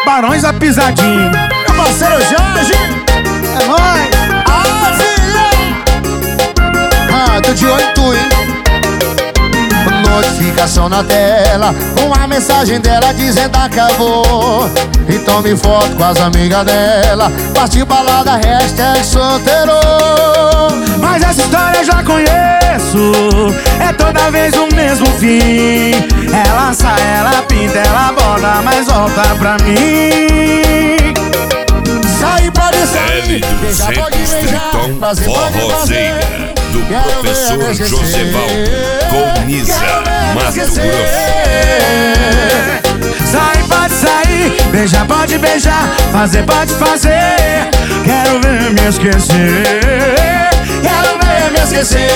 Barões da Pisadinha. Meu parceiro Jorge, é nóis. Ah, filha! Ah, tô de olho em tu, hein? Notificação na tela, uma mensagem dela dizendo acabou. Então me foto com as amigas dela, partiu balada, hashtag solteiro. Mas essa história eu já conheço, é toda vez o mesmo fim. Ela sai, ela pinta, ela borda, mas volta pra mim. Sai, pode sair, L200 Triton Forrozeira, do professor Joseval, com Nisa, Mato Grosso. Sai, pode sair, beijar, pode beijar, fazer, pode fazer. Quero ver me esquecer, quero ver me esquecer.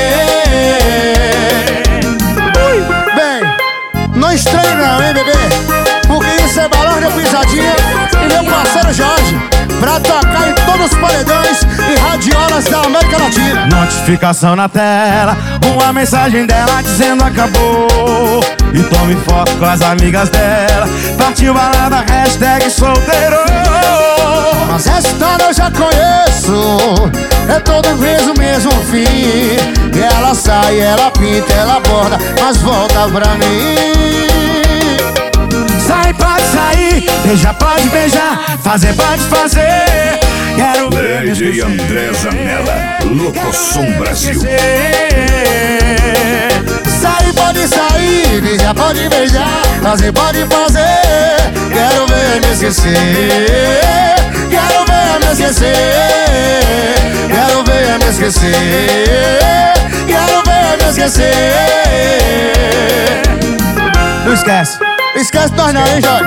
Bem, não estranho não, hein, bebê? Porque isso é Barões da Pisadinha e meu parceiro Jorge, pra tocar em todos os paredões e radiolas da América Latina. Notificação na tela, uma mensagem dela dizendo acabou. E tome foto com as amigas dela, partiu balada, hashtag solteiro. Mas essa história eu já conheço, é toda vez o mesmo fim. E ela sai, ela pinta, ela borda, mas volta pra mim. Sai, pode sair, beijar, pode beijar, fazer, pode fazer. Quero ver me DJ esquecer, André Zanella, Locosom Brasil. Sai, pode sair, beijar, pode beijar, fazer, pode fazer. Quero ver me esquecer, quero ver me esquecer, quero ver me esquecer, quero ver me esquecer. Não esquece. Esquece nós não, hein, Jorge?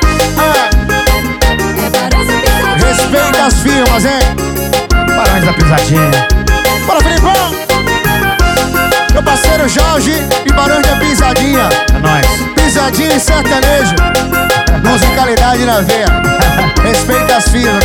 Respeita as firmas, hein? Barões da Pisadinha. Bora, Filipão! Meu parceiro Jorge e Barões da Pisadinha. É nóis. Pisadinha e sertanejo. Musicalidade na veia. Respeita as firmas.